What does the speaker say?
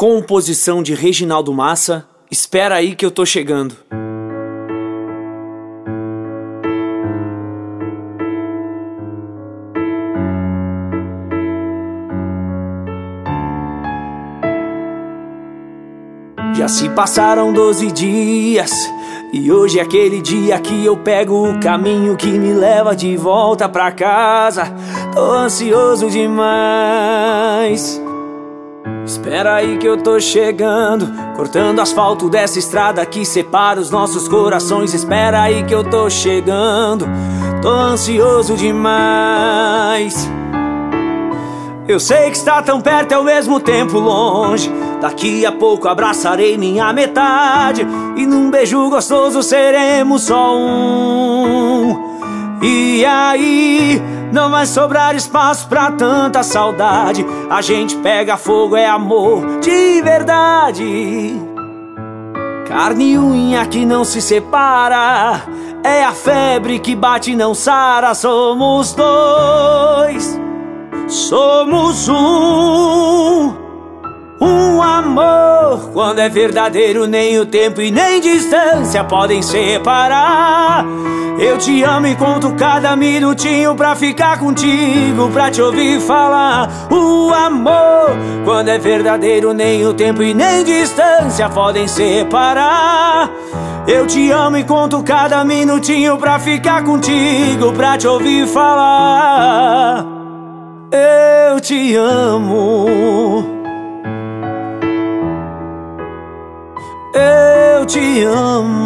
Composição de Reginaldo Massa, Espera Aí Que Eu Tô Chegando. Já se passaram 12 dias e hoje é aquele dia que eu pego o caminho que me leva de volta pra casa. Tô ansioso demais. Espera aí que eu tô chegando, cortando asfalto dessa estrada que separa os nossos corações. Espera aí que eu tô chegando, tô ansioso demais. Eu sei que está tão perto e ao mesmo tempo longe. Daqui a pouco abraçarei minha metade e num beijo gostoso seremos só um. E aí não vai sobrar espaço pra tanta saudade. A gente pega fogo, é amor de verdade. Carne e unha que não se separa, é a febre que bate e não sara. Somos dois, somos um amor. Quando é verdadeiro, nem o tempo e nem distância podem separar. Eu te amo e conto cada minutinho pra ficar contigo, pra te ouvir falar. O amor, quando é verdadeiro, nem o tempo e nem distância podem separar. Eu te amo e conto cada minutinho pra ficar contigo, pra te ouvir falar. Eu te amo, eu te amo.